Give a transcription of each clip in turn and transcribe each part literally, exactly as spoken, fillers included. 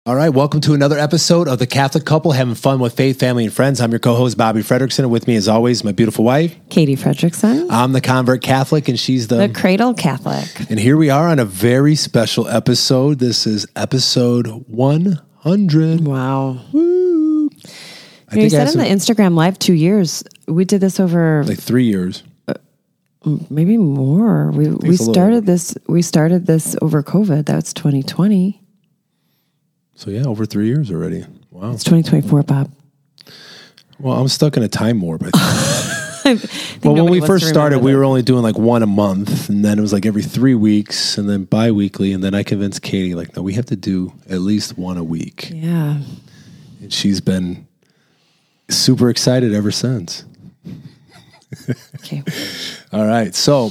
All right, welcome to another episode of The Catholic Couple, having fun with faith, family, and friends. I'm your co-host, Bobby Fredrickson, and with me, as always, my beautiful wife, Katie Fredrickson. I'm the convert Catholic, and she's the... The cradle Catholic. And here we are on a very special episode. This is episode one hundred. Wow. Woo! I You, know, you said some, on the Instagram Live two years. We did this over... Like three years. Uh, maybe more. We we started this We started this over COVID. That's twenty twenty. So yeah, over three years already. Wow. It's twenty twenty-four, Bob. Well, I'm stuck in a time warp, I think. Well, when we first started, we were only doing like one a month, and then it was like every three weeks, and then bi-weekly, and then I convinced Katie, like, no, we have to do at least one a week. Yeah. And she's been super excited ever since. Okay. All right. So,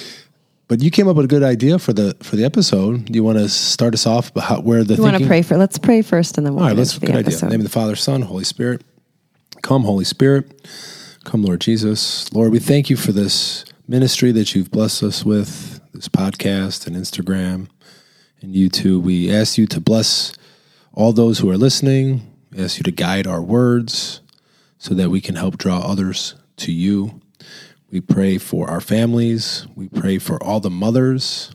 but you came up with a good idea for the for the episode. Do you want to start us off about how, where the You want to pray for? Let's pray first, and then we'll All right, get let's, into good the idea. episode. In the name of the Father, Son, Holy Spirit. Come, Holy Spirit. Come, Lord Jesus. Lord, we thank you for this ministry that you've blessed us with, this podcast and Instagram and YouTube. We ask you to bless all those who are listening. We ask you to guide our words so that we can help draw others to you. We pray for our families. We pray for all the mothers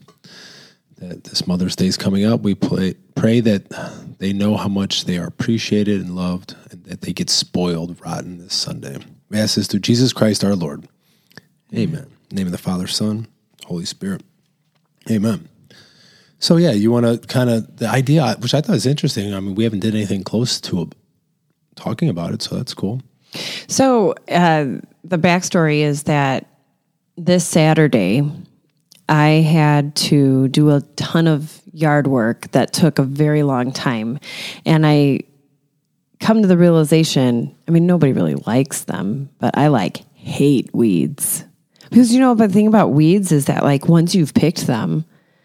that this Mother's Day is coming up. We pray, pray that they know how much they are appreciated and loved, and that they get spoiled rotten this Sunday. We ask this through Jesus Christ our Lord. Amen. In the name of the Father, Son, Holy Spirit. Amen. So yeah, you want to kind of, the idea, which I thought was interesting. I mean, we haven't did anything close to a, talking about it, so that's cool. So uh, the backstory is that this Saturday, I had to do a ton of yard work that took a very long time. And I come to the realization, I mean, nobody really likes them, but I like hate weeds. Because, you know, the thing about weeds is that, like, once you've picked them,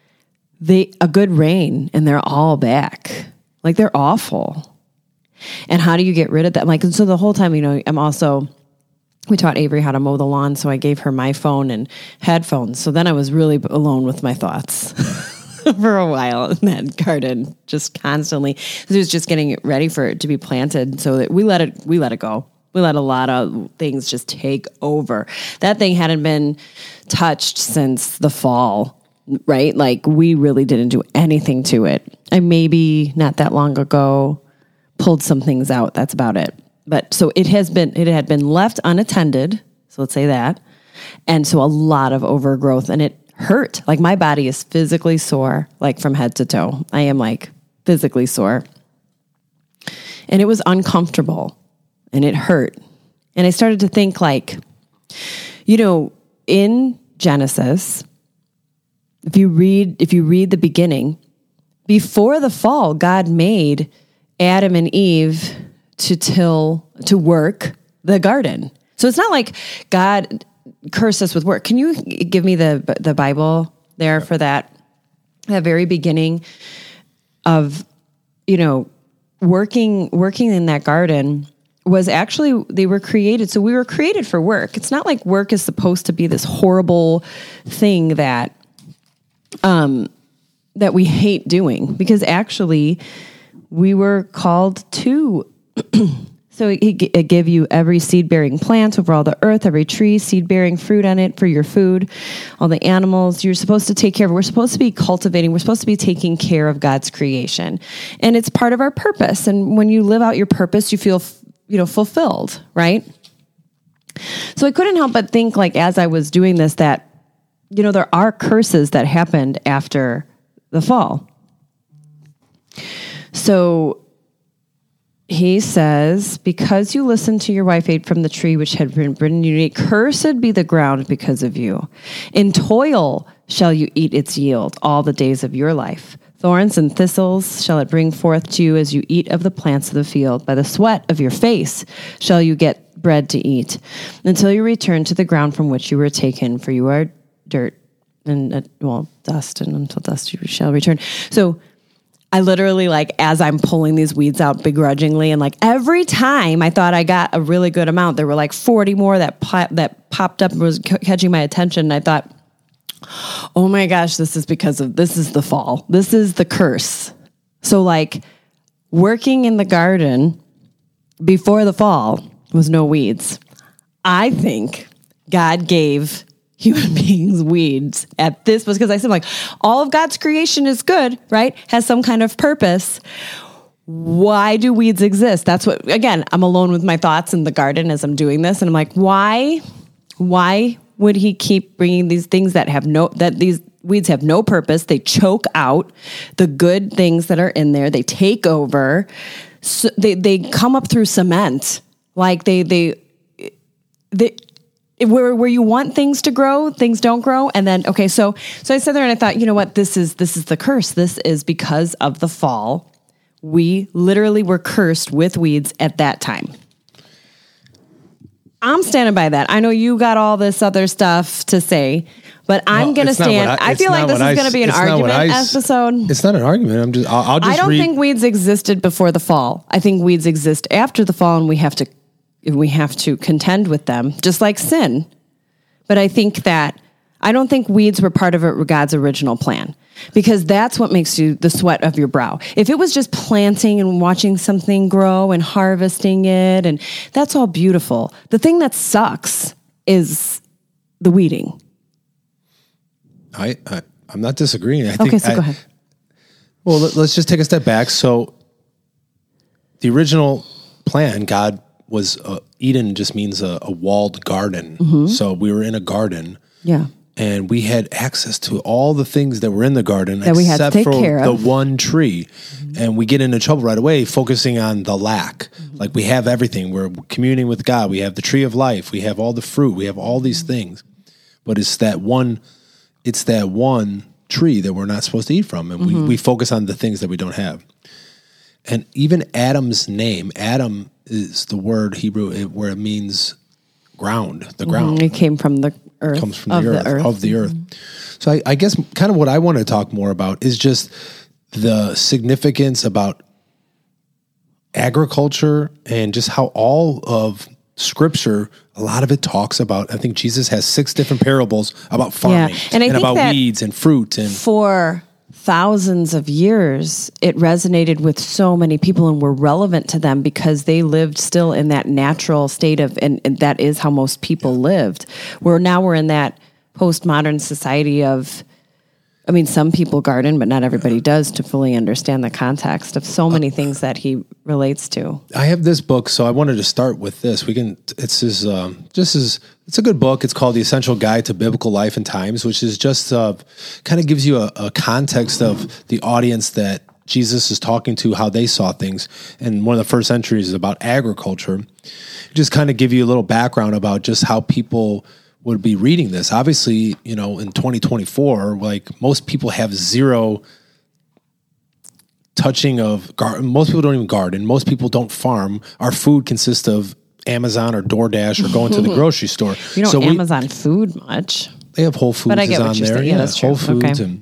they a good rain and they're all back. Like, they're awful. And how do you get rid of that? Like, and so the whole time, you know, I'm also, we taught Avery how to mow the lawn, so I gave her my phone and headphones. So then I was really alone with my thoughts for a while in that garden, just constantly. It was just getting ready for it to be planted, so that we let it, we let it go. We let a lot of things just take over. That thing hadn't been touched since the fall, right? Like, we really didn't do anything to it. I maybe not that long ago pulled some things out. That's about it. But so it has been, it had been left unattended. So let's say that. And so a lot of overgrowth, and it hurt. Like, my body is physically sore, like from head to toe. I am like physically sore. And it was uncomfortable and it hurt. And I started to think, like, you know, in Genesis, if you read, if you read the beginning, before the fall, God made Adam and Eve to till, to work the garden. So it's not like God cursed us with work. Can you give me the the Bible there for that, that very beginning of, you know, working, working in that garden was actually, they were created. So we were created for work. It's not like work is supposed to be this horrible thing that, um, that we hate doing, because actually we were called to. So it, it gave you every seed-bearing plant over all the earth, every tree, seed-bearing fruit on it for your food, all the animals. You're supposed to take care of. We're supposed to be cultivating. We're supposed to be taking care of God's creation. And it's part of our purpose. And when you live out your purpose, you feel, you know, fulfilled, right? So I couldn't help but think, like, as I was doing this, that, you know, there are curses that happened after the fall. So he says, because you listened to your wife, ate from the tree which had been forbidden you to eat, cursed be the ground because of you. In toil shall you eat its yield all the days of your life. Thorns and thistles shall it bring forth to you as you eat of the plants of the field. By the sweat of your face shall you get bread to eat, until you return to the ground from which you were taken, for you are dirt and, uh, well, dust, and until dust you shall return. So I literally, like, as I'm pulling these weeds out begrudgingly, and like every time I thought I got a really good amount, there were like forty more that pop, that popped up and was c- catching my attention. And I thought, oh my gosh, this is because of, this is the fall. This is the curse. So, like, working in the garden before the fall was no weeds. I think God gave human beings weeds at this was because I said, like, all of God's creation is good, right? Has some kind of purpose. Why do weeds exist? That's what, again, I'm alone with my thoughts in the garden as I'm doing this. And I'm like, why, why would he keep bringing these things that have no, that these weeds have no purpose? They choke out the good things that are in there. They take over. So they, they come up through cement. Like they, they, they, where, where you want things to grow, things don't grow. And then, okay, so, so I sat there and I thought, you know what, this is, this is the curse. This is because of the fall. We literally were cursed with weeds at that time. I'm standing by that. I know you got all this other stuff to say, but I'm well, going to stand. I, I feel like this is going to be an argument I, episode. It's not an argument. I'm just, I'll, I'll just I don't read. think weeds existed before the fall. I think weeds exist after the fall, and we have to, we have to contend with them, just like sin. But I think that, I don't think weeds were part of God's original plan, because that's what makes you the sweat of your brow. If it was just planting and watching something grow and harvesting it, and that's all beautiful. The thing that sucks is the weeding. I, I I'm not disagreeing. I okay, think so I, go ahead. Well, let, let's just take a step back. So the original plan, God was, uh, Eden just means a, a walled garden. Mm-hmm. So we were in a garden. Yeah. And we had access to all the things that were in the garden that we had to take for care the of. one tree. Mm-hmm. And we get into trouble right away focusing on the lack. Mm-hmm. Like we have everything. We're communing with God. We have the tree of life. We have all the fruit. We have all these things. But it's that one, it's that one tree that we're not supposed to eat from. And mm-hmm. we, we focus on the things that we don't have. And even Adam's name, Adam is the word Hebrew where it means ground, the ground. Mm-hmm. It came from the earth. Comes from the earth, the earth, of the earth. Mm-hmm. So I, I guess kind of what I want to talk more about is just the significance about agriculture and just how all of Scripture, a lot of it talks about, I think Jesus has six different parables about farming yeah. and, I and think about that weeds and fruit. And for thousands of years, it resonated with so many people and were relevant to them because they lived still in that natural state of, and, and that is how most people yeah. lived. Where now we're in that postmodern society of, I mean, some people garden, but not everybody does to fully understand the context of so many things that he relates to. I have this book, so I wanted to start with this. We can, it's his, um, just as, it's a good book. It's called The Essential Guide to Biblical Life and Times, which is just, uh, kind of gives you a, a context of the audience that Jesus is talking to, how they saw things. And one of the first entries is about agriculture. Just kind of give you a little background about just how people would be reading this. Obviously, you know, in twenty twenty-four, like most people have zero touching of garden. Most people don't even garden. Most people don't farm. Our food consists of Amazon or DoorDash or going to the grocery store. You don't so Amazon we, food much. They have Whole Foods but I get is what on you're there. saying. Yeah, Yeah, that's true. Whole Foods. Okay. And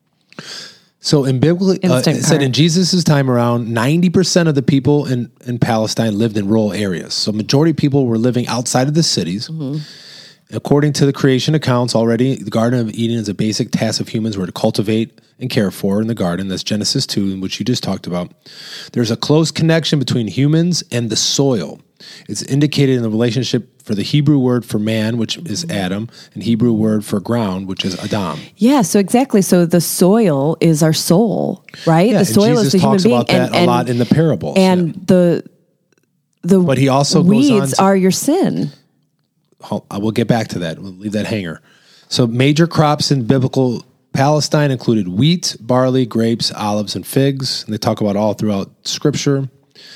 so in biblically, uh, it said in Jesus' time around, ninety percent of the people in, in Palestine lived in rural areas. So majority of people were living outside of the cities. Mm-hmm. According to the creation accounts already, the Garden of Eden is a basic task of humans were to cultivate and care for in the garden. That's Genesis two, which you just talked about. There's a close connection between humans and the soil. It's indicated in the relationship for the Hebrew word for man, which is Adam, and Hebrew word for ground, which is Adam. Yeah, so exactly. So the soil is our soul, right? Yeah, the soil Jesus is the human talks being. about that and, a and, lot in the parables. And yeah. the the but he also weeds goes on to, are your sin. I will get back to that. We'll leave that hanger. So major crops in biblical Palestine included wheat, barley, grapes, olives, and figs. And they talk about all throughout Scripture.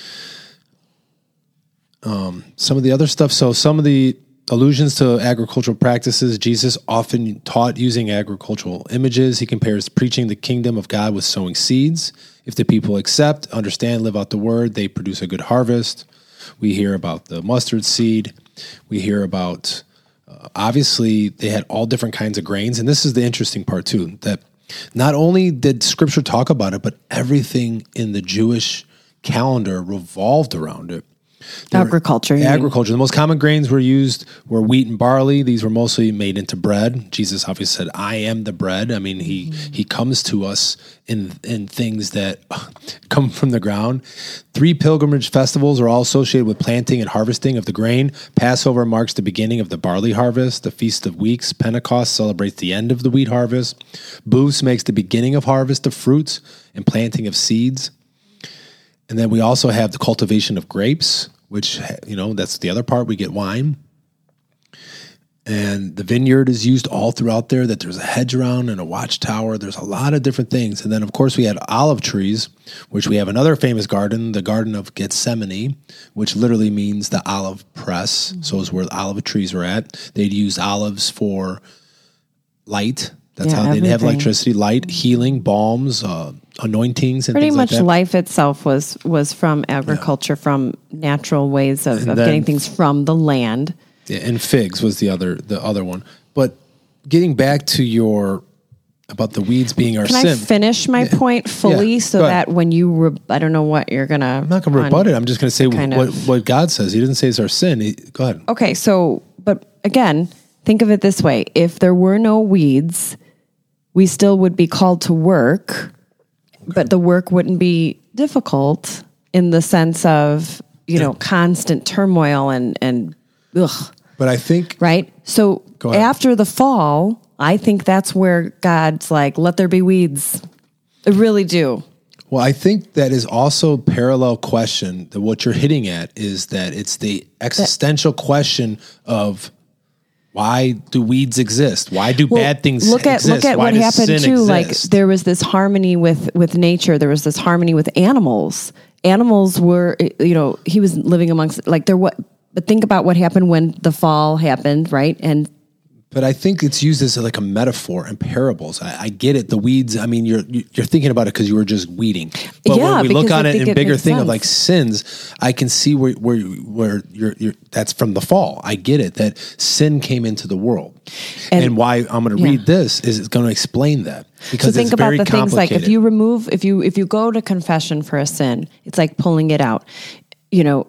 Um, some of the other stuff. So some of the allusions to agricultural practices, Jesus often taught using agricultural images. He compares preaching the kingdom of God with sowing seeds. If the people accept, understand, live out the word, they produce a good harvest. We hear about the mustard seed. We hear about, uh, obviously, they had all different kinds of grains. And this is the interesting part, too, that not only did Scripture talk about it, but everything in the Jewish calendar revolved around it. They were- Agriculture. you mean. Agriculture. The most common grains were used were wheat and barley. These were mostly made into bread. Jesus obviously said, "I am the bread." I mean, he mm-hmm. he comes to us in in things that come from the ground. Three pilgrimage festivals are all associated with planting and harvesting of the grain. Passover marks the beginning of the barley harvest. The Feast of Weeks, Pentecost, celebrates the end of the wheat harvest. Booths makes the beginning of harvest of fruits and planting of seeds. And then we also have the cultivation of grapes, which, you know, that's the other part. We get wine. And the vineyard is used all throughout there, that there's a hedge around and a watchtower. There's a lot of different things. And then, of course, we had olive trees, which we have another famous garden, the Garden of Gethsemane, which literally means the olive press. Mm-hmm. So is where the olive trees were at. They'd use olives for light. That's yeah, how everything. they'd have electricity, light, healing, balms, uh, anointings, and pretty things much like that. Life itself was was from agriculture, yeah. from natural ways of, of then, getting things from the land. Yeah, and figs was the other the other one. But getting back to your about the weeds being our Can sin. I finish my yeah. point fully yeah. so that when you re- I don't know what you're gonna. I'm not gonna rebut it. I'm just gonna say what, of, what God says. He didn't say it's our sin. He, go ahead. Okay, so but again, think of it this way: if there were no weeds, we still would be called to work, but the work wouldn't be difficult in the sense of, you know, constant turmoil and, and ugh. But I think... Right? So after the fall, I think that's where God's like, let there be weeds. I really do. Well, I think that is also a parallel question that what you're hitting at is that it's the existential that, question of... Why do weeds exist? Why do well, bad things look at, exist? Look at Why what happened too. Exist? Like there was this harmony with, with nature. There was this harmony with animals. Animals were, you know, he was living amongst like there. What? But think about what happened when the fall happened, right? And but I think it's used as like a metaphor in parables. I, I get it. The weeds. I mean, you're you're thinking about it because you were just weeding. But yeah, when we look on I it in it bigger thing sense. of like sins, I can see where where where you're, you're that's from the fall. I get it that sin came into the world, and, and why I'm going to yeah. read this is it's going to explain that because so think it's about very the things like if you complicated. remove if you if you go to confession for a sin, it's like pulling it out. You know.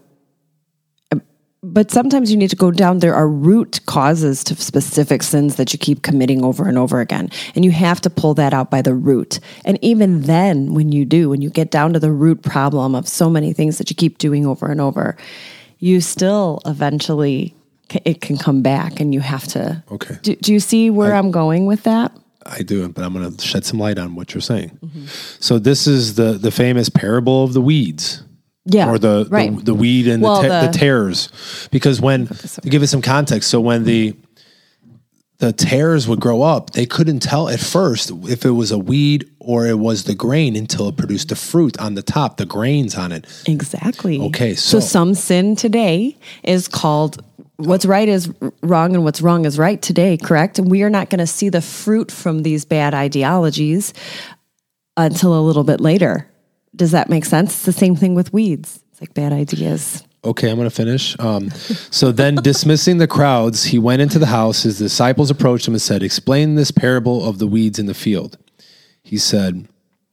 But sometimes you need to go down. There are root causes to specific sins that you keep committing over and over again. And you have to pull that out by the root. And even then, when you do, when you get down to the root problem of so many things that you keep doing over and over, you still eventually, it can come back and you have to. Okay. Do, do you see where I, I'm going with that? I do, but I'm going to shed some light on what you're saying. Mm-hmm. So this is the, the famous parable of the weeds. Yeah, or the, right. the the weed and well, the, te- the, the tares, because when to give it some context, so when the the tares would grow up, they couldn't tell at first if it was a weed or it was the grain until it produced the fruit on the top, the grains on it. Exactly. Okay, so, so some sin today is called what's right is wrong and what's wrong is right today, correct? And we are not going to see the fruit from these bad ideologies until a little bit later. Does that make sense? It's the same thing with weeds. It's like bad ideas. Okay, I'm going to finish. Um, so then dismissing the crowds, he went into the house. His disciples approached him and said, "Explain this parable of the weeds in the field." He said,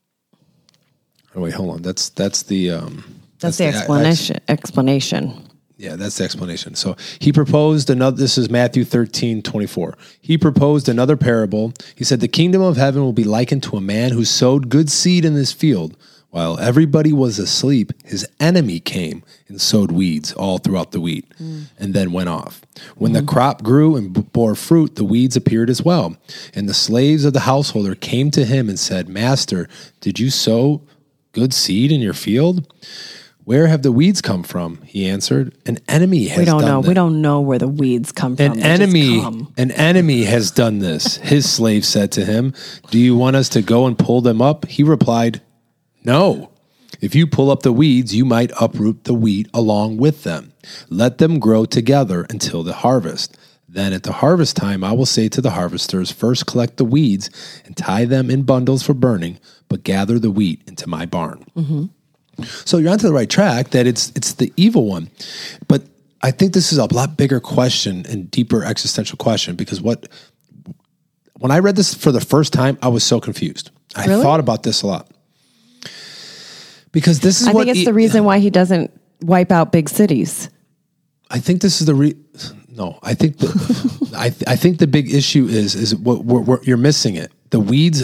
oh, wait, hold on. That's that's the... Um, that's, that's the, the explanation. I, I, explanation. Yeah, that's the explanation. So he proposed another, this is Matthew thirteen twenty-four. He proposed another parable. He said, "The kingdom of heaven will be likened to a man who sowed good seed in his field. While everybody was asleep, his enemy came and sowed weeds all throughout the wheat mm. and then went off. When mm-hmm. the crop grew and b- bore fruit, the weeds appeared as well. And the slaves of the householder came to him and said, 'Master, did you sow good seed in your field?' 'Where have the weeds come from?' He answered. 'An enemy has we don't done know. this.'" We don't know where the weeds come from. An They enemy, just come. an enemy has done this. His slave said to him, "Do you want us to go and pull them up?" He replied, "No. If you pull up the weeds, you might uproot the wheat along with them. Let them grow together until the harvest. Then at the harvest time, I will say to the harvesters, first collect the weeds and tie them in bundles for burning, but gather the wheat into my barn." Mm-hmm. So you're onto the right track that it's it's the evil one. But I think this is a lot bigger question and deeper existential question because what when I read this for the first time, I was so confused. I really? thought about this a lot. Because this is I what think it's e- the reason why he doesn't wipe out big cities. I think this is the re. No, I think the I th- I think the big issue is is what we're, we're, you're missing it. The weeds.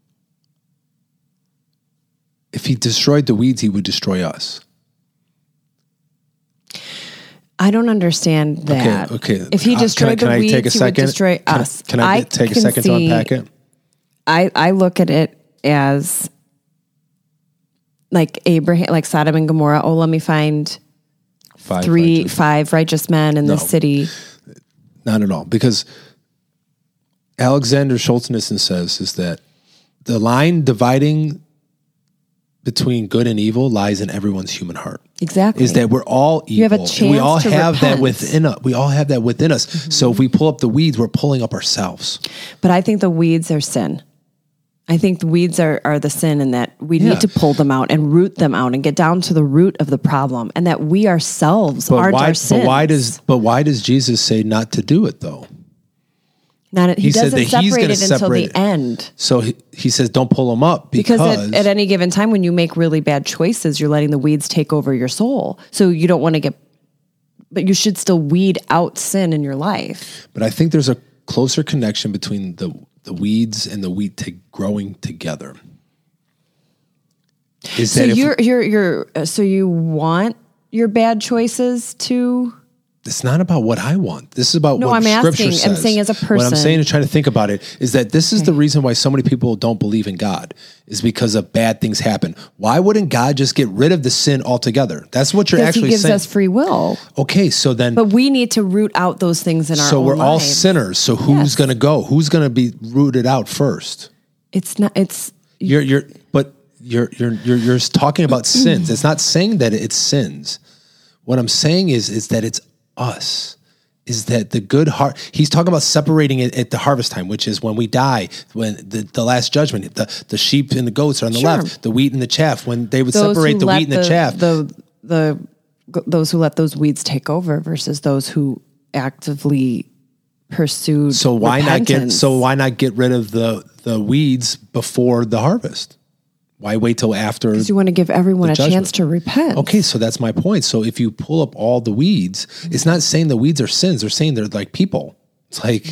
If he destroyed the weeds, he would destroy us. I don't understand that. Okay, okay. If he destroyed can I, can the I weeds, take a he second? would destroy can us. I, can I, I take can a second see, to unpack it? I, I look at it as like Abraham, like Sodom and Gomorrah. Oh, let me find Five three, righteous. five righteous men in No. the city. Not at all. Because Alexander Solzhenitsyn says is that the line dividing between good and evil lies in everyone's human heart. Exactly. Is that we're all evil. You have a and chance we all to have repent. that within us. We all have that within us. Mm-hmm. So if we pull up the weeds, we're pulling up ourselves. But I think the weeds are sin. I think the weeds are, are the sin, and that we Yeah. need to pull them out and root them out and get down to the root of the problem, and that we ourselves But aren't why, our sins. but why does but why does Jesus say not to do it though? Not, he, He said doesn't that he's separate gonna it until separate the it. end. So he, he says don't pull them up because, Because at, at any given time, when you make really bad choices, you're letting the weeds take over your soul. So you don't want to get, but you should still weed out sin in your life. But I think there's a closer connection between the the weeds and the wheat to growing together. Is So that if you're you're you're uh, so you want your bad choices to. it's not about what I want. This is about No, what I'm Scripture asking- says. I'm saying as a What I'm person. saying and trying to think about it is that this is the reason why so many people don't believe in God is because of bad things happen. Why wouldn't God just get rid of the sin altogether? That's what you're Because he actually gives saying. us free will, Okay, so then but we need to root out those things in our so own we're all lives. sinners. So who's Yes. going to go? Who's going to be rooted out first? It's not. It's You're you're but you're you're you're you're talking about sins. It's not saying that it's sins. What I'm saying is is that it's us. Is that the good heart? He's talking about separating it at the harvest time, which is when we die, when the, the last judgment, the, the sheep and the goats are on the Sure. left, the wheat and the chaff, when they would those separate who the let wheat and the, the chaff. The the those who let those weeds take over versus those who actively pursued. so why not get repentance. so why not get rid of the, the weeds before the harvest? Why wait till after? Because you want to give everyone a judgment. chance to repent. Okay, so that's my point. So if you pull up all the weeds, it's not saying the weeds are sins. They're saying they're like people. It's like,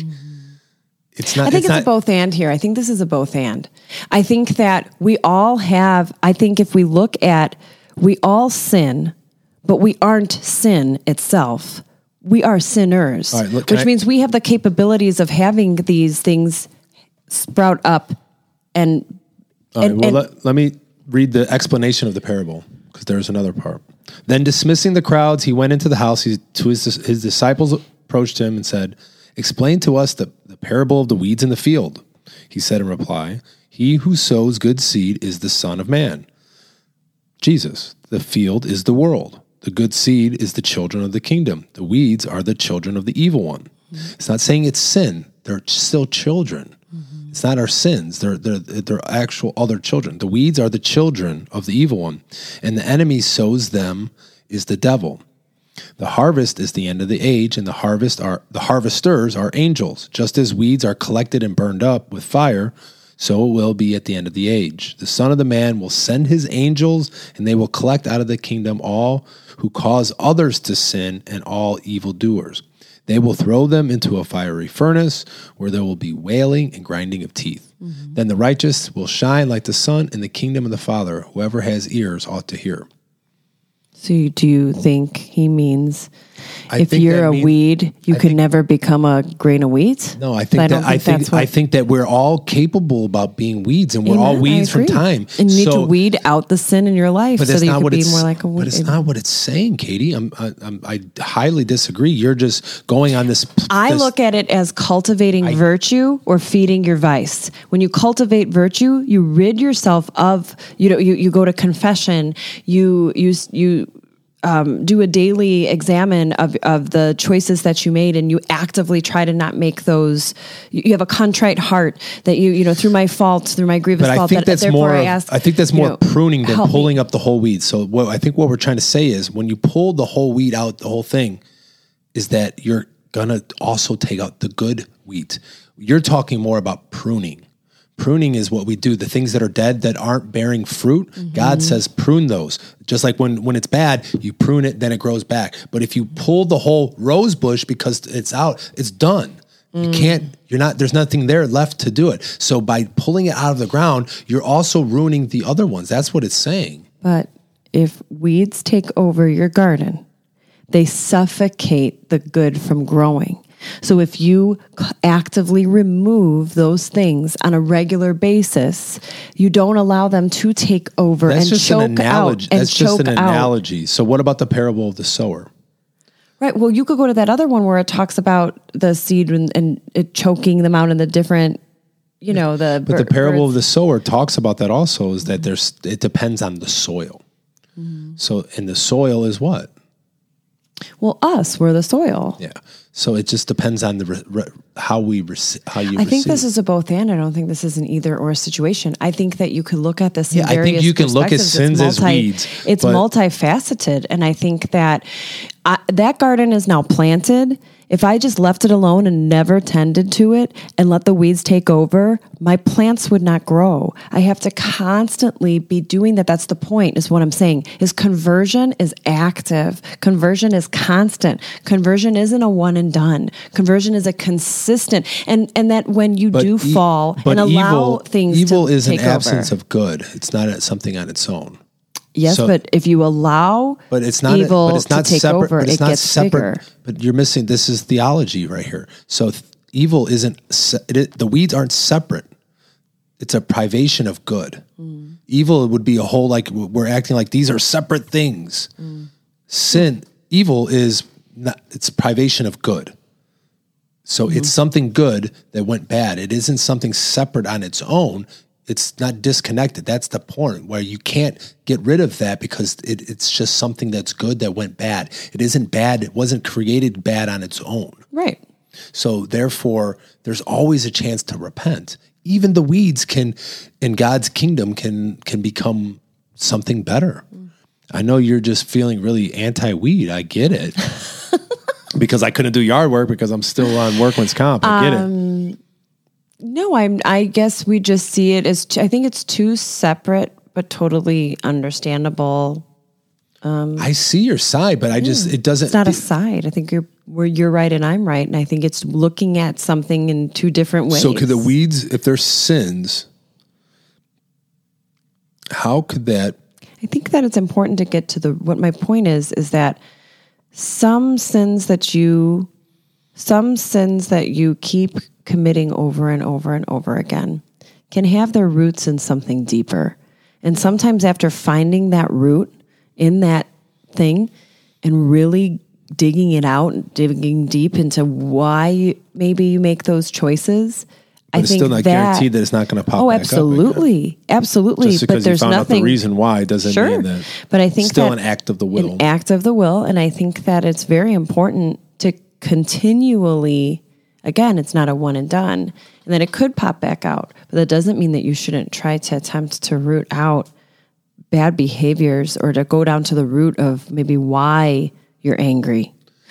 it's not. I think it's, not, a both and here. I think this is a both and. I think that we all have, I think if we look at, we all sin, but we aren't sin itself. We are sinners, All right, look, can which I- means we have the capabilities of having these things sprout up and All right, and- well, and- let, let me read the explanation of the parable because there's another part. Then dismissing the crowds, he went into the house. He, to his, his disciples approached him and said, explain to us the, the parable of the weeds in the field. He said in reply, he who sows good seed is the Son of Man. Jesus, the field is the world. The good seed is the children of the kingdom. The weeds are the children of the evil one. Mm-hmm. It's not saying it's sin. They're still children. Mm-hmm. It's not our sins. They're, they're, they're actual other children. The weeds are the children of the evil one. And the enemy sows them is the devil. The harvest is the end of the age, and the harvest are the harvesters are angels. Just as weeds are collected and burned up with fire, so it will be at the end of the age. The Son of the Man will send his angels, and they will collect out of the kingdom all who cause others to sin and all evildoers. They will throw them into a fiery furnace where there will be wailing and grinding of teeth. Mm-hmm. Then the righteous will shine like the sun in the kingdom of the Father. Whoever has ears ought to hear. So you, do you think he means I if think you're that a means- weed, you I could think- never become a grain of wheat? No, I think But that don't I think that's what- I think that we're all capable about being weeds, and we're all Amen, I weeds from agree. time. And you need So- to weed out the sin in your life But so that's that you not could what be it's. more like a weed. But it's not what it's saying, Katie. I'm, I, I'm, I highly disagree. You're just going on this. I this- look at it as cultivating virtue or feeding your vice. When you cultivate virtue, you rid yourself of, you know, you, you go to confession, you, you, you, um, do a daily examine of, of the choices that you made, and you actively try to not make those. You you have a contrite heart that you, you know, through my fault, through my grievous But I fault. think that, that's therefore more. I Of, ask, I think that's you more know, pruning than help me. pulling up the whole weed. So what I think what we're trying to say is when you pull the whole weed out, the whole thing, is that you're gonna also take out the good wheat. You're talking more about pruning. Pruning is what we do. The things that are dead that aren't bearing fruit, mm-hmm. God says prune those. Just like when, when it's bad, you prune it, then it grows back. But if you pull the whole rose bush because it's out, it's done. Mm. You can't, you're not, there's nothing there left to do it. So by pulling it out of the ground, you're also ruining the other ones. That's what it's saying. But if weeds take over your garden, they suffocate the good from growing. So if you actively remove those things on a regular basis, you don't allow them to take over That's and just choke an analogy. out. And That's just an out. analogy. So what about the parable of the sower? Right. Well, you could go to that other one where it talks about the seed and, and it choking them out in the different, you know, the. But bir- the parable birds. of the sower talks about that also. Is that there's it depends on the soil. Mm-hmm. So, and the soil is what? Well, us, we're the soil. Yeah. So it just depends on the re, re, how we rec, how you. I think receive. this is a both and. I don't think this is an either or situation. I think that you could look at this. Yeah, in various I think you can look at sins multi, as weeds. It's but, multifaceted, and I think that I, that garden is now planted. If I just left it alone and never tended to it and let the weeds take over, my plants would not grow. I have to constantly be doing that. That's the point, is what I'm saying, is conversion is active. Conversion is constant. Conversion isn't a one and done. Conversion is a consistent. And and that when you do e- fall and allow evil, things evil to is take an absence over. of good. It's not something on its own. Yes, so, but if you allow but it's not, evil but it's not to take separate, over, but it's it not gets separate, bigger. But you're missing, this is theology right here. So th- evil isn't, se- it, the weeds aren't separate. It's a privation of good. Mm. Evil would be a whole, like we're acting like these are separate things. Mm. Sin, evil is, not, it's privation of good. So mm-hmm. it's something good that went bad. It isn't something separate on its own. It's not disconnected. That's the point, where you can't get rid of that because it, it's just something that's good that went bad. It isn't bad. It wasn't created bad on its own. Right. So therefore, there's always a chance to repent. Even the weeds can, in God's kingdom, can can become something better. Mm. I know you're just feeling really anti-weed. I get it. Because I couldn't do yard work because I'm still on workman's comp. I get um, it. No, I'm. I guess we just see it as. T- I think it's two separate but totally understandable. Um, I see your side, but I just yeah, it doesn't. It's not it, a side. I think you're where you're right and I'm right, and I think it's looking at something in two different ways. So, could the weeds, if they're sins, how could that? I think that it's important to get to the. What my point is is that some sins that you, some sins that you keep committing over and over and over again can have their roots in something deeper. And sometimes after finding that root in that thing and really digging it out, digging deep into why you, maybe you make those choices, but I it's think still not that, guaranteed that it's not going to pop oh, back absolutely, up again. Absolutely. Just because but there's you found nothing, out the reason why doesn't sure, mean that. But I think it's still that an act of the will. An act of the will, and I think that it's very important to continually. Again, it's not a one and done, and that it could pop back out, but that doesn't mean that you shouldn't try to attempt to root out bad behaviors or to go down to the root of maybe why you're angry,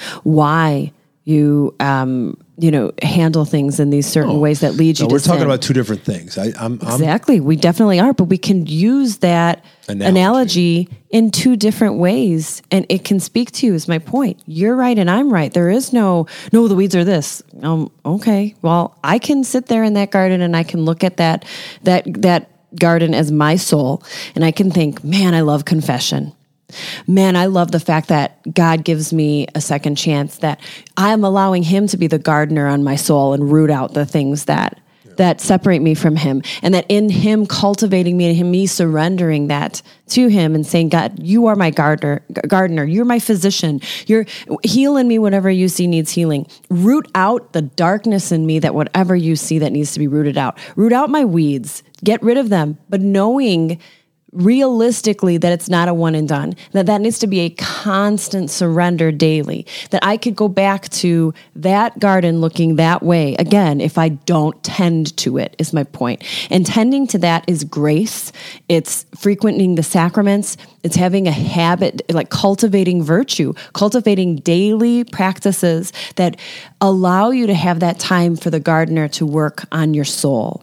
why you, um, you know, handle things in these certain no, ways that lead you no, to we're talking sin. about two different things. I, I'm, exactly. I'm, we definitely are, but we can use that analogy. analogy in two different ways, and it can speak to you, is my point. You're right and I'm right. There is no, no, the weeds are this. Um, okay, well, I can sit there in that garden and I can look at that, that, that garden as my soul, and I can think, man, I love confession. Man, I love the fact that God gives me a second chance, that I'm allowing him to be the gardener on my soul and root out the things that yeah. that separate me from him. And that in him cultivating me and him, me surrendering that to him and saying, God, you are my gardener, gardener. You're my physician. You're healing me whatever you see needs healing. Root out the darkness in me, that whatever you see that needs to be rooted out. Root out my weeds. Get rid of them. But knowing realistically that it's not a one and done, that that needs to be a constant surrender daily, that I could go back to that garden looking that way again if I don't tend to it, is my point. And tending to that is grace. It's frequenting the sacraments. It's having a habit, like cultivating virtue, cultivating daily practices that allow you to have that time for the gardener to work on your soul,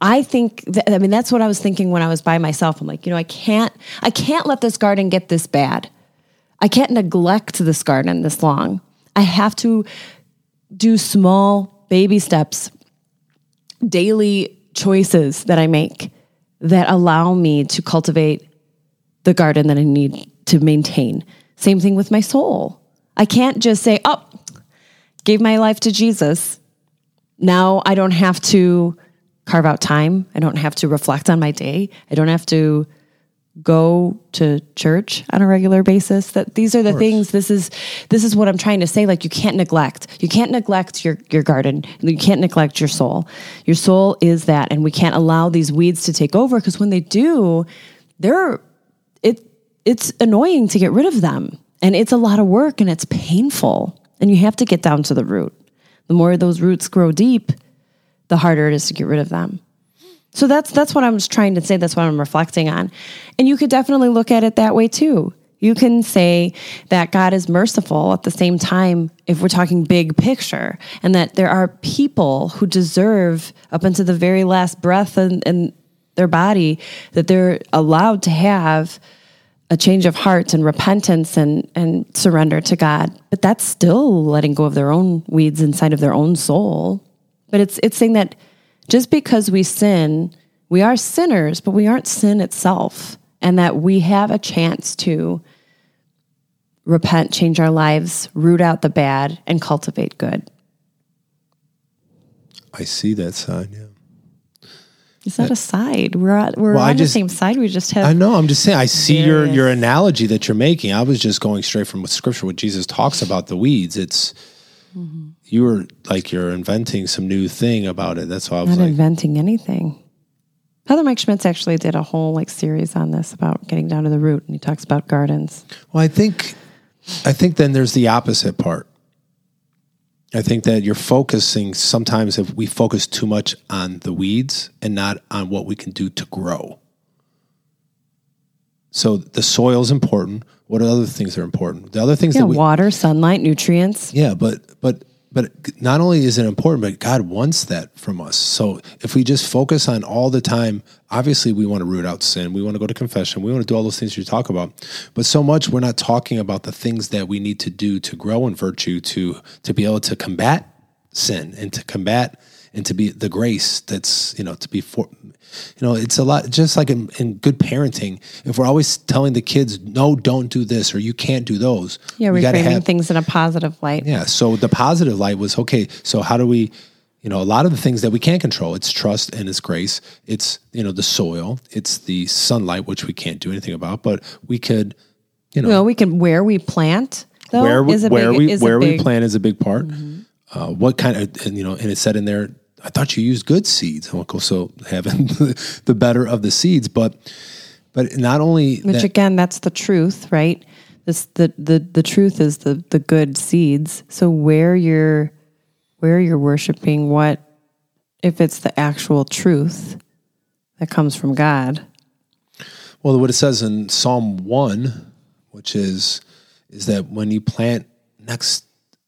I think that, I mean, that's what I was thinking when I was by myself. I'm like, you know, I can't, I can't let this garden get this bad. I can't neglect this garden this long. I have to do small baby steps, daily choices that I make that allow me to cultivate the garden that I need to maintain. Same thing with my soul. I can't just say, oh, gave my life to Jesus. Now I don't have to carve out time. I don't have to reflect on my day. I don't have to go to church on a regular basis. That these are the things, this is this is what I'm trying to say. Like, you can't neglect. You can't neglect your, your garden. You can't neglect your soul. Your soul is that, and we can't allow these weeds to take over, because when they do, they're it it's annoying to get rid of them. And it's a lot of work, and it's painful. And you have to get down to the root. The more those roots grow deep, the harder it is to get rid of them. So that's that's what I'm just trying to say. That's what I'm reflecting on. And you could definitely look at it that way too. You can say that God is merciful at the same time if we're talking big picture, and that there are people who deserve, up until the very last breath in, in their body, that they're allowed to have a change of heart and repentance and, and surrender to God. But that's still letting go of their own weeds inside of their own soul. But it's it's saying that just because we sin, we are sinners, but we aren't sin itself. And that we have a chance to repent, change our lives, root out the bad, and cultivate good. I see that side, yeah. It's not a side. We're on, we're well, on just, the same side. We just have. I know. I'm just saying. I see various. your your analogy that you're making. I was just going straight from Scripture. What Jesus talks about the weeds. It's mm-hmm. you were like you're inventing some new thing about it. That's why I was not like, inventing anything. Father Mike Schmitz actually did a whole like series on this about getting down to the root, and he talks about gardens. Well, I think, I think then there's the opposite part. I think that you're focusing, sometimes if we focus too much on the weeds and not on what we can do to grow. So the soil is important. What are other things that are important? The other things yeah, that we... water, sunlight, nutrients. Yeah, but but but not only is it important, but God wants that from us. So if we just focus on all the time, obviously we want to root out sin. We want to go to confession. We want to do all those things you talk about. But so much we're not talking about the things that we need to do to grow in virtue, to to be able to combat sin and to combat and to be the grace that's, you know, to be for, you know, it's a lot, just like in, in good parenting, if we're always telling the kids, no, don't do this, or you can't do those. Yeah, we reframing have, things in a positive light. Yeah, so the positive light was, okay, so how do we, you know, a lot of the things that we can't control, it's trust and it's grace. It's, you know, the soil, it's the sunlight, which we can't do anything about, but we could, you know. Well, we can, where we plant, though, where we, is a where big, we, is where a we big, plant is a big part. Mm-hmm. Uh, what kind of, and, you know, and it said in there, I thought you used good seeds, Uncle. So having the, the better of the seeds, but but not only which that, again, that's the truth, right? This the the the truth is the the good seeds. So where you're where you're worshiping, what if it's the actual truth that comes from God? Well, what it says in Psalm one, which is is that when you plant next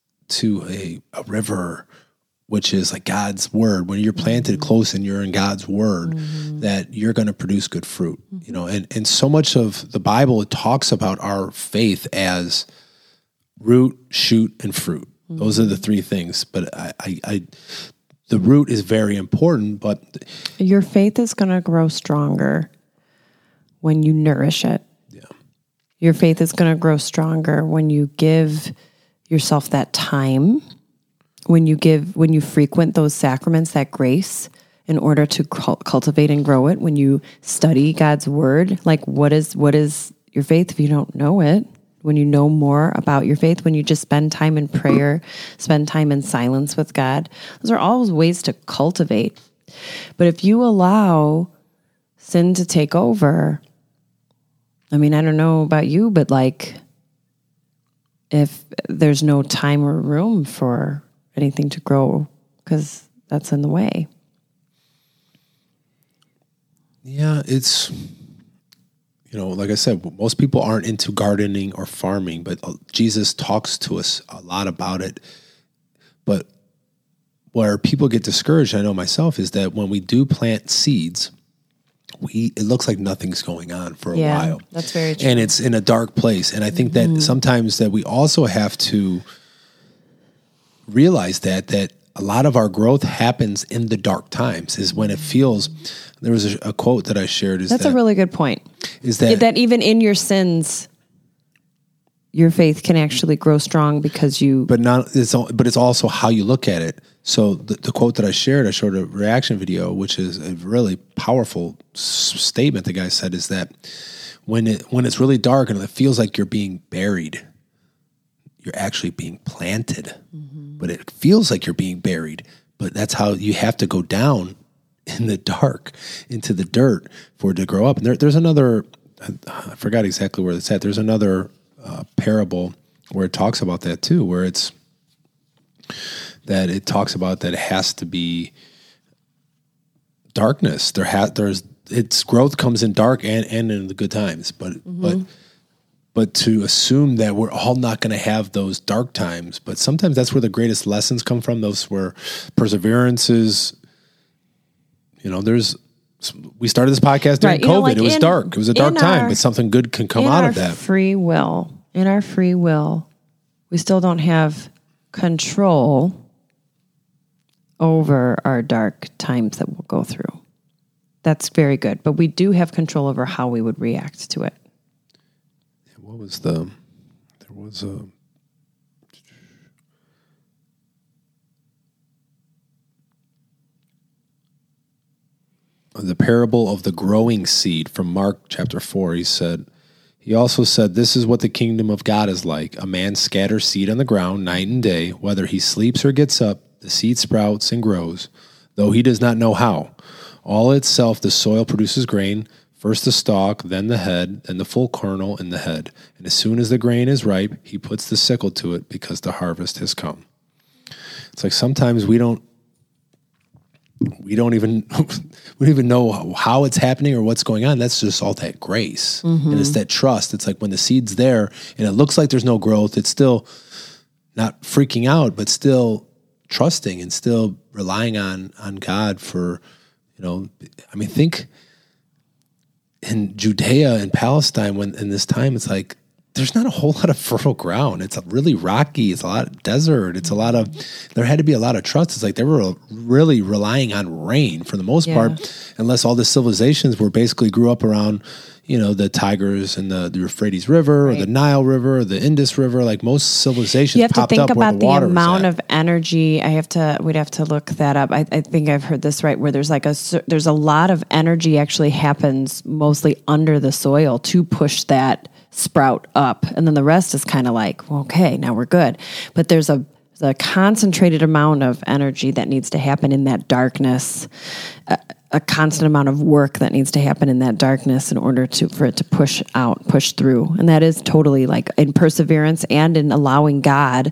to a, a river, which is like God's word, when you're planted mm-hmm. close and you're in God's word, mm-hmm. that you're going to produce good fruit, mm-hmm. you know, and, and so much of the Bible, it talks about our faith as root, shoot, and fruit. Mm-hmm. Those are the three things. But I, I, I, the root is very important, but your faith is going to grow stronger when you nourish it. Yeah. Your faith is going to grow stronger when you give yourself that time, when you give, when you frequent those sacraments, that grace, in order to cultivate and grow it, when you study God's word. Like, what is what is your faith if you don't know it? When you know more about your faith, when you just spend time in prayer, spend time in silence with God, those are all ways to cultivate. But if you allow sin to take over, I mean, I don't know about you, but like, if there's no time or room for anything to grow, because that's in the way. Yeah, it's, you know, like I said, most people aren't into gardening or farming, but Jesus talks to us a lot about it. But where people get discouraged, I know myself, is that when we do plant seeds, we it looks like nothing's going on for a Yeah, while. that's very true. And it's in a dark place. And I think that sometimes that we also have to realize that that a lot of our growth happens in the dark times, is when it feels. There was a, a quote that I shared. Is That's that, a really good point. Is that that even in your sins, your faith can actually grow strong because you. But not. It's all, but it's also how you look at it. So the, the quote that I shared, I showed a reaction video, which is a really powerful s- statement. The guy said is that when it when it's really dark and it feels like you're being buried, you're actually being planted. Mm-hmm. But it feels like you're being buried. But that's how you have to go down in the dark into the dirt for it to grow up. And there, there's another. I forgot exactly where it's at. There's another uh, parable where it talks about that too, where it's. That it talks about that it has to be darkness. There has there's its growth comes in dark and, and in the good times. But mm-hmm. but but to assume that we're all not going to have those dark times, but sometimes that's where the greatest lessons come from. Those where perseverance is. You know, there's we started this podcast during right. you COVID. know, like it was in, dark. It was a dark time, our, but something good can come in out our of that. Free will. In our free will, we still don't have control over our dark times that we'll go through. That's very good. But we do have control over how we would react to it. What was the, there was a, the parable of the growing seed from Mark chapter four. He said, he also said, this is what the kingdom of God is like. A man scatters seed on the ground night and day. Whether he sleeps or gets up, the seed sprouts and grows, though he does not know how. All itself, the soil produces grain, first the stalk, then the head, then the full kernel in the head. And as soon as the grain is ripe, he puts the sickle to it because the harvest has come. It's like sometimes we don't, we don't even, we don't even know how it's happening or what's going on. That's just all that grace. Mm-hmm. And it's that trust. It's like when the seed's there and it looks like there's no growth, it's still not freaking out, but still trusting and still relying on, on God for, you know, I mean, think in Judea and Palestine when in this time, it's like, there's not a whole lot of fertile ground. It's really rocky. It's a lot of desert. It's a lot of, there had to be a lot of trust. It's like they were really relying on rain for the most yeah. part, unless all the civilizations were basically grew up around, you know, the Tigers and the, the Euphrates River right. or the Nile River or the Indus River. Like most civilizations you have popped to think up about the, the amount of energy. I have to, we'd have to look that up. I, I think I've heard this right, where there's like a, there's a lot of energy actually happens mostly under the soil to push that sprout up, and then the rest is kind of like, well, okay, now we're good. But there's a, a concentrated amount of energy that needs to happen in that darkness, a, a constant amount of work that needs to happen in that darkness in order to for it to push out, push through. And that is totally like in perseverance and in allowing God